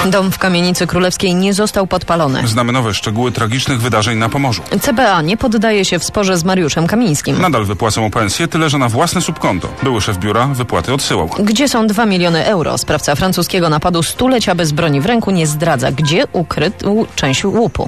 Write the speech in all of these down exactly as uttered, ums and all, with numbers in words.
Dom w Kamienicy Królewskiej nie został podpalony. Znamy nowe szczegóły tragicznych wydarzeń na Pomorzu. C B A nie poddaje się w sporze z Mariuszem Kamińskim. Nadal wypłacą mu pensję, tyle że na własne subkonto. Były szef biura wypłaty odsyłał. Gdzie są dwa miliony euro? Sprawca francuskiego napadu stulecia bez broni w ręku nie zdradza, gdzie ukrył część łupu.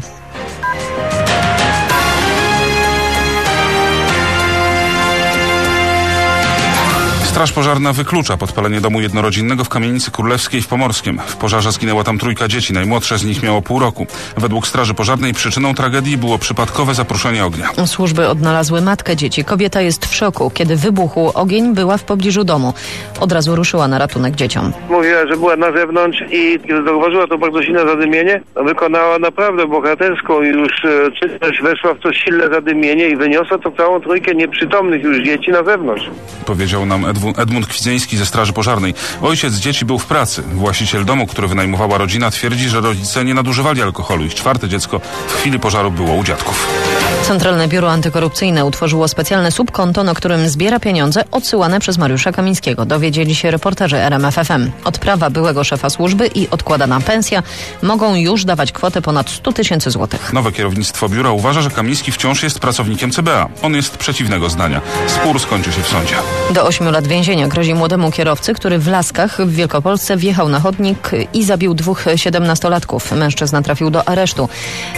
Straż pożarna wyklucza podpalenie domu jednorodzinnego w Kamienicy Królewskiej w Pomorskiem. W pożarze zginęła tam trójka dzieci, najmłodsze z nich miało pół roku. Według Straży Pożarnej przyczyną tragedii było przypadkowe zaproszenie ognia. Służby odnalazły matkę dzieci. Kobieta jest w szoku. Kiedy wybuchł ogień, była w pobliżu domu. Od razu ruszyła na ratunek dzieciom. Mówiła, że była na zewnątrz i kiedy zauważyła to bardzo silne zadymienie, wykonała naprawdę bohaterską i już e, czynność, weszła w to silne zadymienie i wyniosła to całą trójkę nieprzytomnych już dzieci na zewnątrz. Powiedział nam Edwin Edmund Kwidzyński ze Straży Pożarnej. Ojciec dzieci był w pracy. Właściciel domu, który wynajmowała rodzina, twierdzi, że rodzice nie nadużywali alkoholu. Ich czwarte dziecko w chwili pożaru było u dziadków. Centralne Biuro Antykorupcyjne utworzyło specjalne subkonto, na którym zbiera pieniądze odsyłane przez Mariusza Kamińskiego. Dowiedzieli się reporterzy R M F F M. Odprawa byłego szefa służby i odkładana pensja mogą już dawać kwotę ponad sto tysięcy złotych. Nowe kierownictwo biura uważa, że Kamiński wciąż jest pracownikiem C B A. On jest przeciwnego zdania. Spór skończy się w sądzie. Do ośmiu lat więzienia grozi młodemu kierowcy, który w Laskach w Wielkopolsce wjechał na chodnik i zabił dwóch siedemnastolatków. Mężczyzna trafił do aresztu.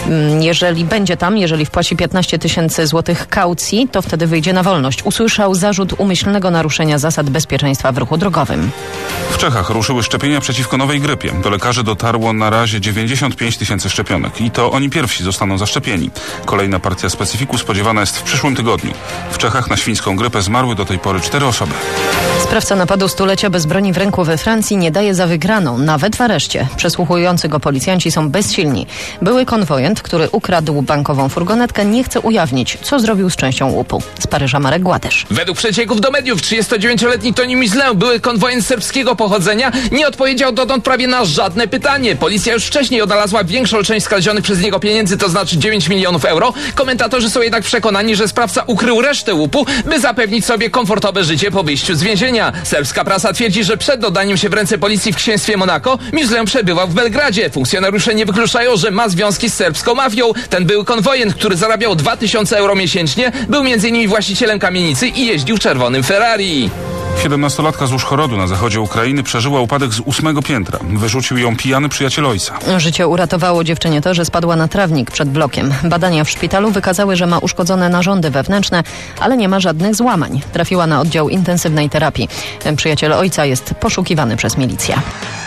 Jeżeli będzie tam, jeżeli wpłaci piętnaście tysięcy złotych kaucji, to wtedy wyjdzie na wolność. Usłyszał zarzut umyślnego naruszenia zasad bezpieczeństwa w ruchu drogowym. W Czechach ruszyły szczepienia przeciwko nowej grypie. Do lekarzy dotarło na razie dziewięćdziesiąt pięć tysięcy szczepionek i to oni pierwsi zostaną zaszczepieni. Kolejna partia specyfiku spodziewana jest w przyszłym tygodniu. W Czechach na świńską grypę zmarły do tej pory cztery osoby. Sprawca napadu stulecia bez broni w ręku we Francji nie daje za wygraną, nawet w areszcie. Przesłuchujący go policjanci są bezsilni. Były konwojent, który ukradł bankową furgonetkę, nie chce ujawnić, co zrobił z częścią łupu. Z Paryża Marek Gładysz. Według przecieków do mediów trzydziestodziewięcioletni Toni Mizlę, były konwojent serbskiego pochodzenia, nie odpowiedział dotąd prawie na żadne pytanie. Policja już wcześniej odnalazła większą część skradzionych przez niego pieniędzy, to znaczy dziewięć milionów euro. Komentatorzy są jednak przekonani, że sprawca ukrył resztę łupu, by zapewnić sobie komfortowe życie po wyjściu z więzienia. Serbska prasa twierdzi, że przed oddaniem się w ręce policji w księstwie Monako Mizlę przebywał w Belgradzie. Funkcjonariusze nie wykluczają, że ma związki z serbską mafią. Ten były konwojent, który zarabiał dwa tysiące euro miesięcznie, był między innymi właścicielem kamienicy i jeździł czerwonym Ferrari. siedemnastolatka z Uszhorodu na zachodzie Ukrainy przeżyła upadek z ósmego piętra. Wyrzucił ją pijany przyjaciel ojca. Życie uratowało dziewczynie to, że spadła na trawnik przed blokiem. Badania w szpitalu wykazały, że ma uszkodzone narządy wewnętrzne, ale nie ma żadnych złamań. Trafiła na oddział intensywnej terapii. Przyjaciel ojca jest poszukiwany przez milicję.